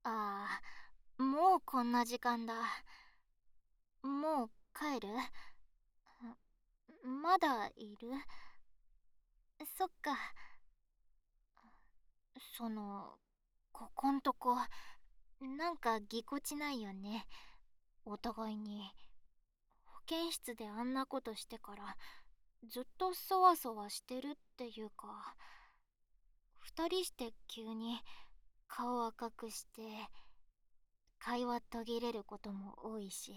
ああ、もうこんな時間だ。もう帰る？まだいる？そっか。その、ここんとこ、なんかぎこちないよね。お互いに。保健室であんなことしてから、ずっとそわそわしてるっていうか、二人して急に顔赤くして、会話途切れることも多いし。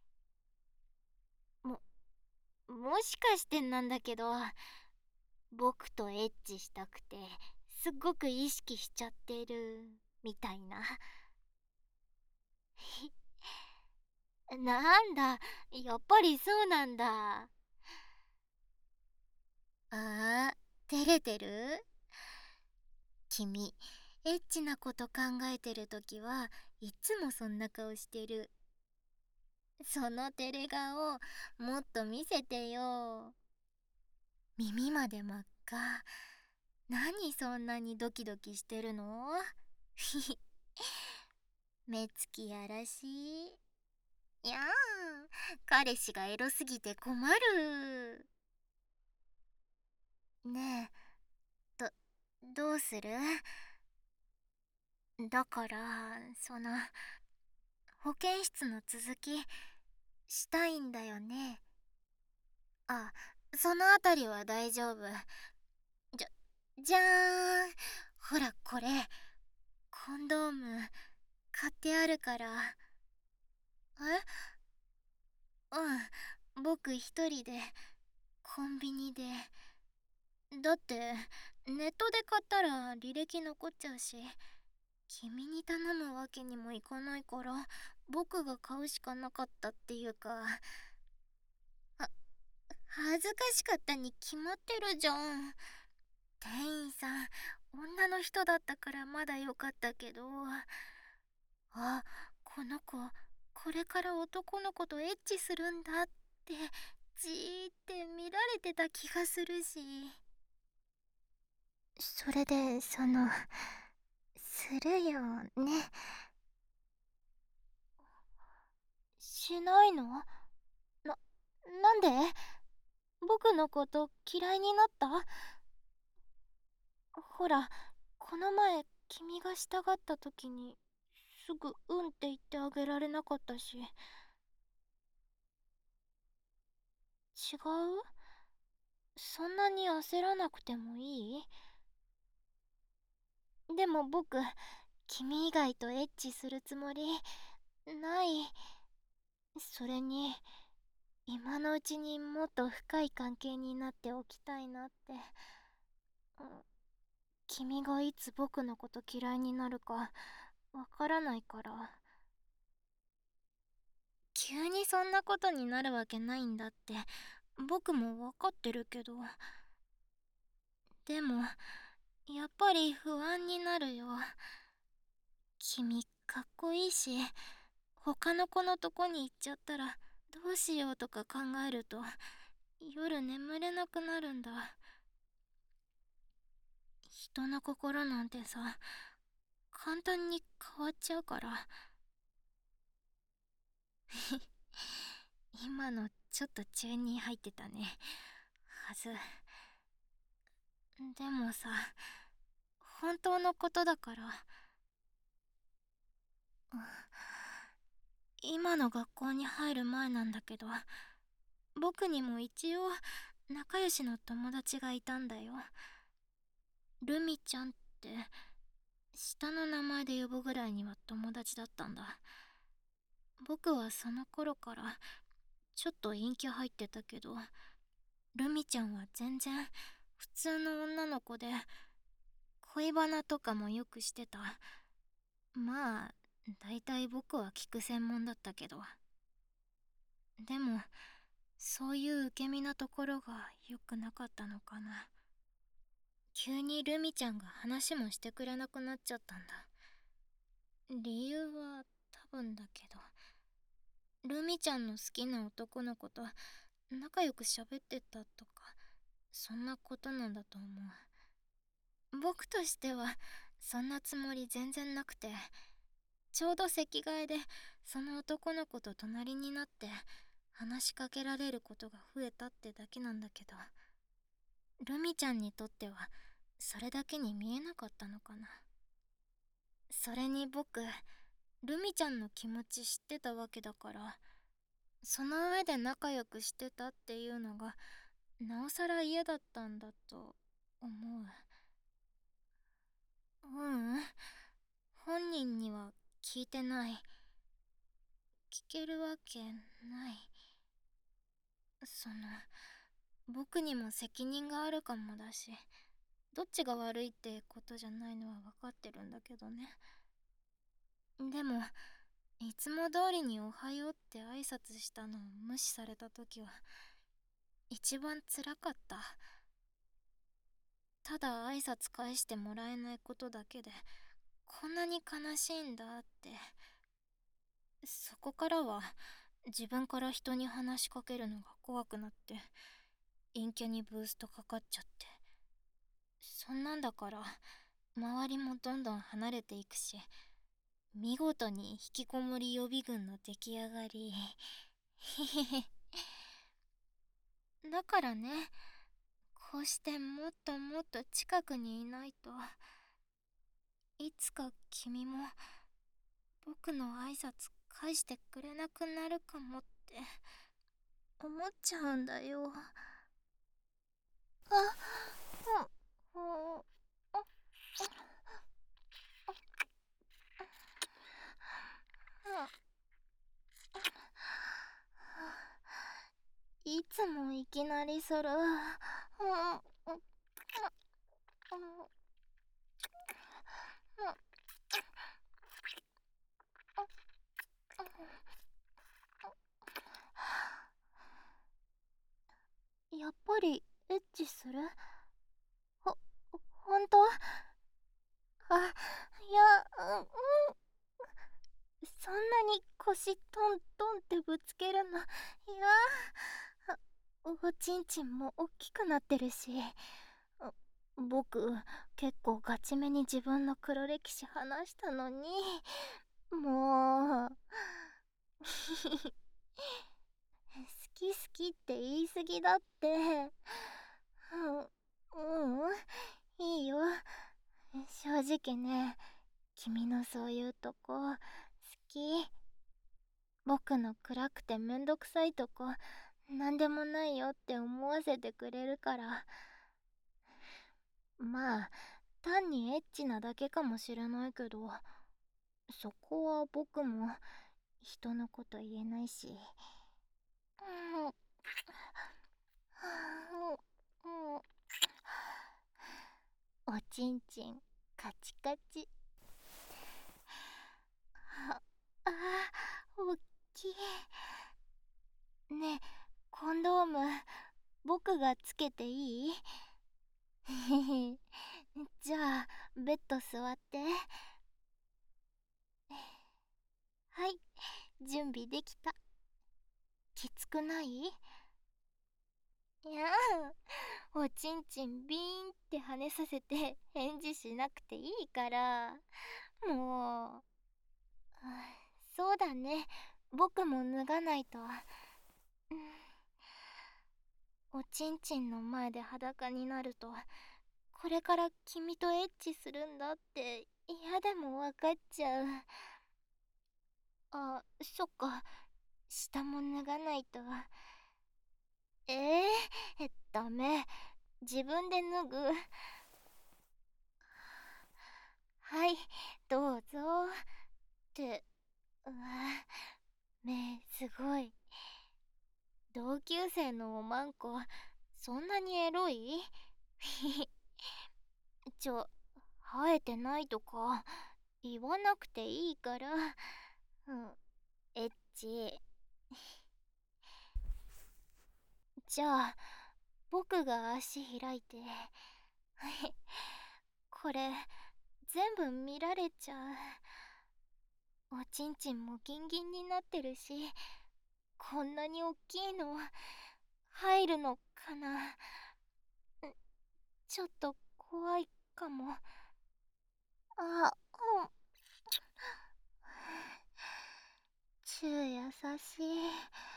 も、もしかしてなんだけど、僕とエッチしたくてすっごく意識しちゃってるみたいな。なんだ、やっぱりそうなんだ。あー、照れてる？君、エッチなこと考えてるときはいつもそんな顔してる。その照れ顔もっと見せてよ。耳まで真っ赤。何そんなにドキドキしてるの？目つきやらしい。いやー、彼氏がエロすぎて困る。ねえ、どうする？だから、保健室の続き、したいんだよね。あ、そのあたりは大丈夫。じゃ、じゃーん。ほら、これ、コンドーム、買ってあるから。え？うん、僕一人で、コンビニで。だって、ネットで買ったら履歴残っちゃうし、君に頼むわけにもいかないから、僕が買うしかなかったっていうか、は、恥ずかしかったに決まってるじゃん。店員さん、女の人だったからまだよかったけど、あ、この子、これから男の子とエッチするんだって、じーって見られてた気がするし。それで、するよね。しないの？なんで？僕のこと嫌いになった？ほら、この前君がしたがった時にすぐ「うん」って言ってあげられなかったし。違う？そんなに焦らなくてもいい？でも僕、君以外とエッチするつもりない。それに、今のうちにもっと深い関係になっておきたいなって。うん、君がいつ僕のこと嫌いになるかわからないから。急にそんなことになるわけないんだって僕もわかってるけど、でもやっぱり不安になるよ。君かっこいいし、他の子のとこに行っちゃったらどうしようとか考えると夜眠れなくなるんだ。人の心なんてさ、簡単に変わっちゃうから。今のちょっと中に入ってたね。はず。でもさ、本当のことだから。今の学校に入る前なんだけど、僕にも一応仲良しの友達がいたんだよ。ルミちゃんって、下の名前で呼ぶぐらいには友達だったんだ。僕はその頃からちょっと陰キャ入ってたけど、ルミちゃんは全然普通の女の子で、恋バナとかもよくしてた。まあ、だいたい僕は聞く専門だったけど。でも、そういう受け身なところが良くなかったのかな。急にルミちゃんが話もしてくれなくなっちゃったんだ。理由は多分だけど、ルミちゃんの好きな男の子と仲良く喋ってたとか、そんなことなんだと思う。僕としてはそんなつもり全然なくて、 ちょうど席替えでその男の子と隣になって話しかけられることが増えたってだけなんだけど、ルミちゃんにとってはそれだけに見えなかったのかな。それに僕、ルミちゃんの気持ち知ってたわけだから、その上で仲良くしてたっていうのがなおさら嫌だったんだと思う。本人には聞いてない。聞けるわけない。僕にも責任があるかもだし、どっちが悪いってことじゃないのは分かってるんだけどね。でも、いつも通りにおはようって挨拶したのを無視された時は、一番辛かった。ただ挨拶返してもらえないことだけで、こんなに悲しいんだって。そこからは、自分から人に話しかけるのが怖くなって、陰キャにブーストかかっちゃって。そんなんだから、周りもどんどん離れていくし、見事に引きこもり予備軍の出来上がり。だからね、こうしてもっともっと近くにいないと、いつか君も僕の挨拶返してくれなくなるかもって思っちゃうんだよ。いつもいきなりする。やっぱりエッチする？ほ、ほんと？いや、そんなに腰トントンってぶつけるの、いやおちんちんもおっきくなってるし、僕、結構ガチめに自分の黒歴史話したのに、もう、好き好きって言い過ぎだって。いいよ。正直ね、君のそういうとこ、好き。僕の暗くてめんどくさいとこ、なんでもないよって思わせてくれるから。まあ、単にエッチなだけかもしれないけど、そこは僕も人のこと言えないし。おちんちんカチカチ。あおっきい。ねえ、コンドーム僕がつけていい？じゃあベッド座って。はい、準備できた。きつくない？いやおちんちんビーンって跳ねさせて返事しなくていいから。もう、そうだね、僕も脱がないと。おちんちんの前で裸になると、これから君とエッチするんだって嫌でも分かっちゃう。そっか、下も脱がないと。ダメ、自分で脱ぐ。はい、どうぞ。って、目すごい。同級生のおまんこ、そんなにエロい？生えてないとか言わなくていいから。エッチ。じゃあ僕が足開いて。これ全部見られちゃう。おちんちんもギンギンになってるし、こんなにおっきいの入るのかな。ちょっと怖いかも。 しい。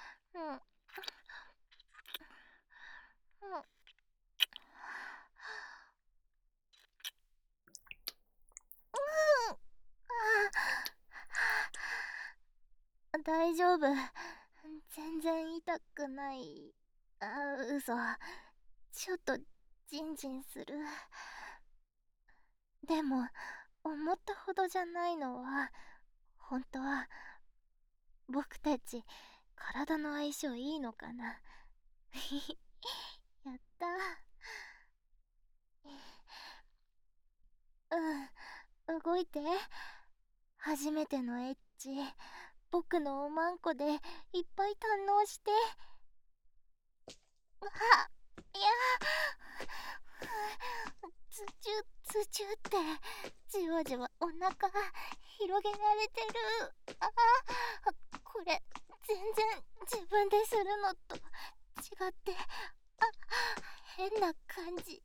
大丈夫。全然痛くない。嘘。ちょっとジンジンする。でも思ったほどじゃないのは本当は僕たち体の相性いいのかな。やったー。動いて。初めてのエッチ、僕のおまんこでいっぱい堪能して。いやズチュズチュってじわじわお腹広げられてる。これ全然自分でするのと違って変な感じ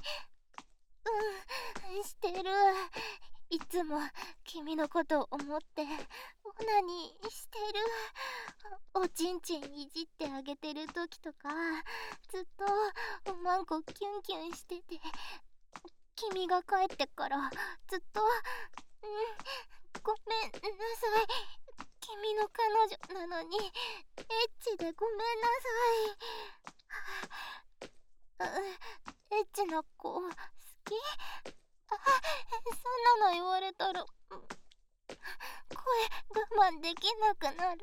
してる。いつも君のことを思ってオナニーしてる。おちんちんいじってあげてる時とかずっとおまんこキュンキュンしてて、君が帰ってからずっとごめんなさい。君の彼女なのにエッチでごめんなさい。エッチな子好き？そんなの言われたら声我慢できなくなる。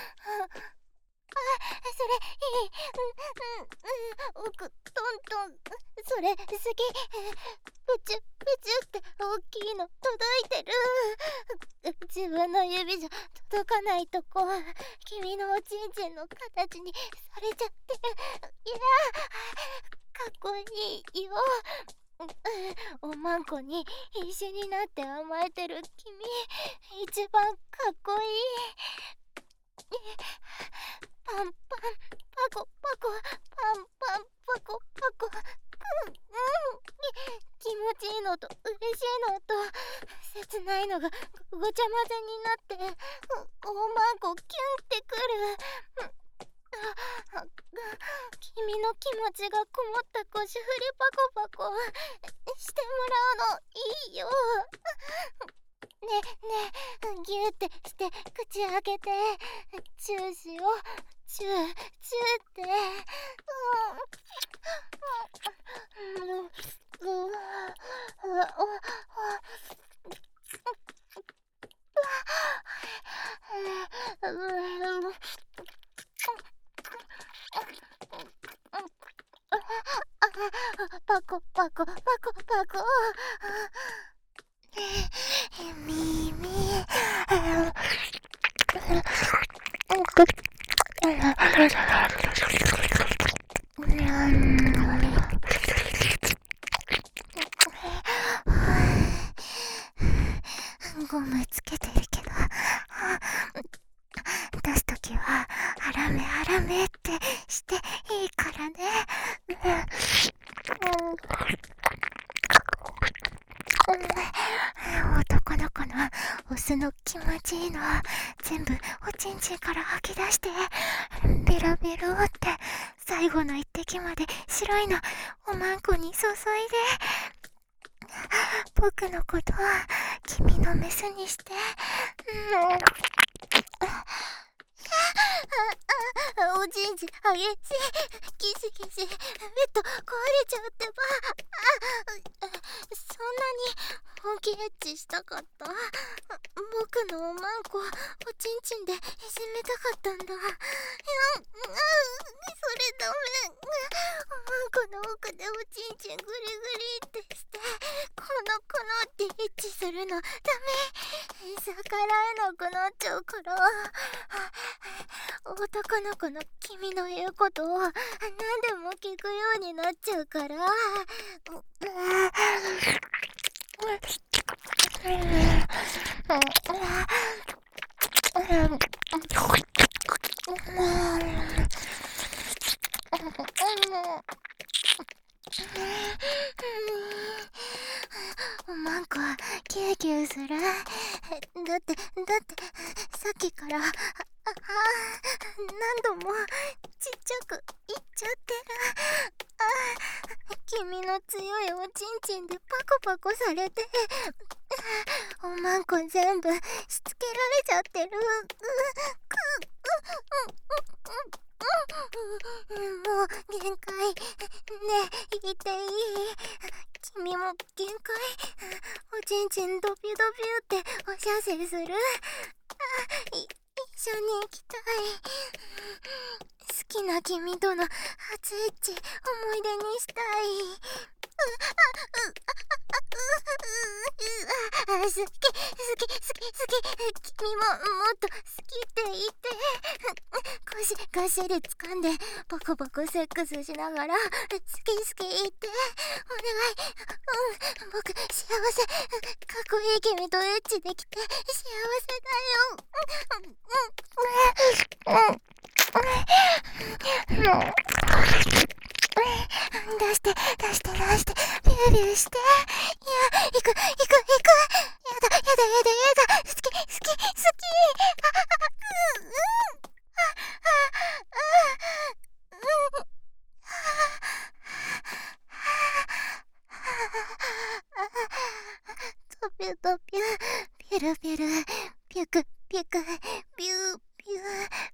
それいい。奥トントンそれ好き。プチュプチュって大きいの届いてる。自分の指じゃ届かないとこ君のおちんちんの形にされちゃってる。いやかっこいいよ。おまんこに必死になって甘えてる君一番かっこいい。パンパンパコパコパンパンパコパコ。気持ちいいのと嬉しいのと切ないのがごちゃ混ぜになっておまんこキュンってくる。君の気持ちがこもった腰振りパコパコしてもらうのいいよ。ねねギューってして口開けてチューしよう。チューチューって。パコパコパコパコ。耳ゴムつけてるけど出すときはハラメハラメってしていいからね。男の子のオスの気持ちいいのは全部おちんちんから吐き出してベロベロって最後の一滴まで白いのおまんこに注いで僕のことは君のメスにして。おちんちん激しい。ギシギシベッド壊れちゃうってば。そんなに本気エッチしたかった？僕のおまんこおちんちんでいじめたかったんだ。いやそれダメ。おまんこの奥でおちんちんグリグリってしてこのってエッチするのダメ。逆らえなくなっちゃうから。男の子の君の言うことを何でも聞くようになっちゃうから。おまんこキューキューする。だってさっきから何度もちっちゃく言っちゃってる。君の強いおちんちんでパコパコされて、おまんこ全部しつけられちゃってる。もう限界。ねえ、言っていい？君も限界？おちんちんドビュドビュっておしゃせする？一緒に行きたい。好きな君との初エッチ思い出にしたい。好き好き好き好き。君ももっと好きって言って。がっしり掴んでボコボコセックスしながら好き好き言って。お願い。僕幸せ。かっこいい君とエッチできて幸せだよ。出して出して出して、ビュービューして。いや、行く行く行く。やだやだやだやだ。好き好き好き。ドビュドビュ、ビュルビュル、ピュクピュク、ビュービュービュー。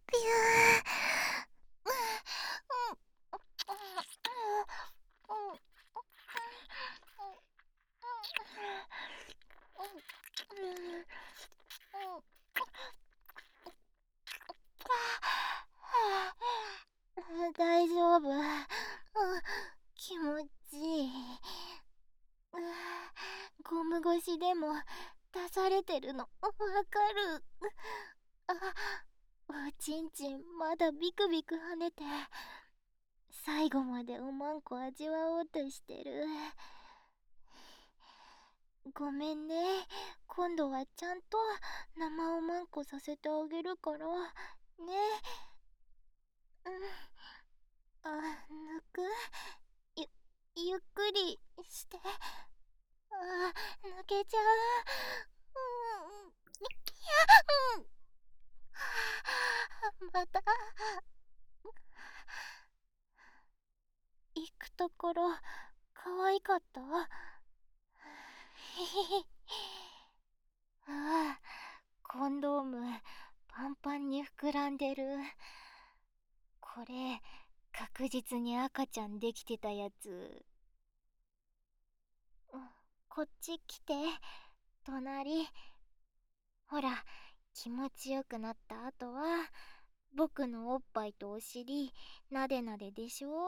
大丈夫。気持ちいい。ゴム越しでも出されてるのわかる。おちんちんまだビクビク跳ねて、最後までおまんこ味わおうとしてる。ごめんね。今度はちゃんと生おまんこさせてあげるからね。抜く。ゆっくりして。抜けちゃう。また行くところ可愛かった？コンドームパンパンに膨らんでる。これ確実に赤ちゃんできてたやつ。こっち来て、隣。ほら、気持ちよくなった後は僕のおっぱいとお尻なでなででしょ。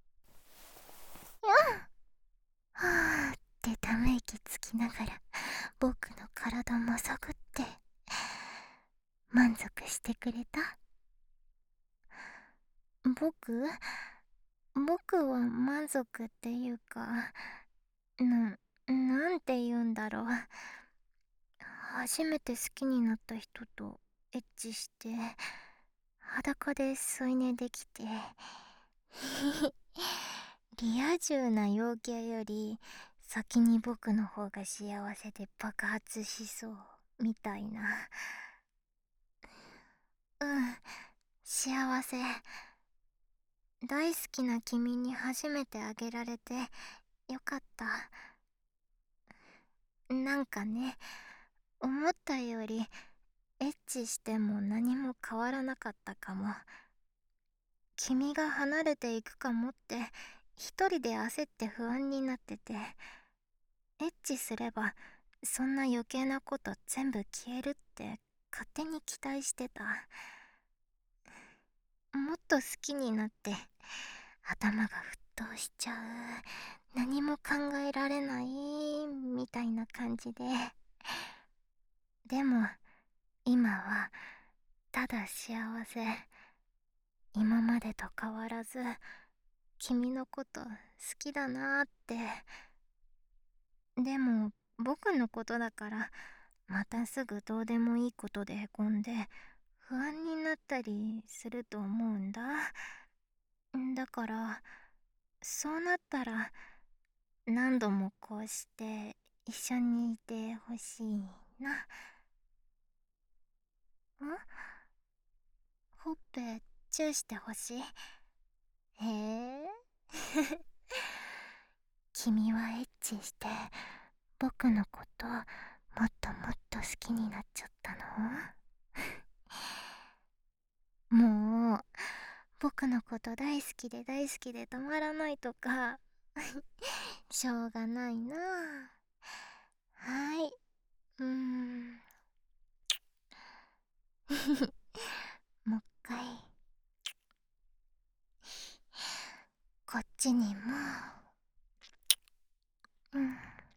はあってため息つきながら僕の体もそぐって。満足してくれた？僕は満足っていうか、なんて言うんだろう。初めて好きになった人とエッチして、裸で添い寝できてリア充な陽キャより先に僕の方が幸せで爆発しそうみたいな。幸せ。大好きな君に初めてあげられてよかった。なんかね、思ったよりエッチしても何も変わらなかったかも。君が離れていくかもって一人で焦って不安になってて、エッチすればそんな余計なこと全部消えるって勝手に期待してた。もっと好きになって頭が沸騰しちゃう、何も考えられないみたいな感じで。でも今はただ幸せ。今までと変わらず君のこと好きだなーって。でも僕のことだからまたすぐどうでもいいことでへこんで不安になったりすると思うんだ。だからそうなったら何度もこうして一緒にいてほしいな。 ほっぺチューしてほしい。へえ。君はエッチして僕のこともっともっと好きになっちゃったの？もう僕のこと大好きで大好きでたまらないとかしょうがないな。はい。もう一回こっちにも。うん。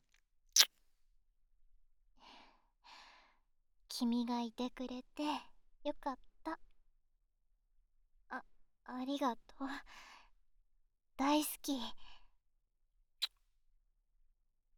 君がいてくれてよかった。ありがとう。大好き。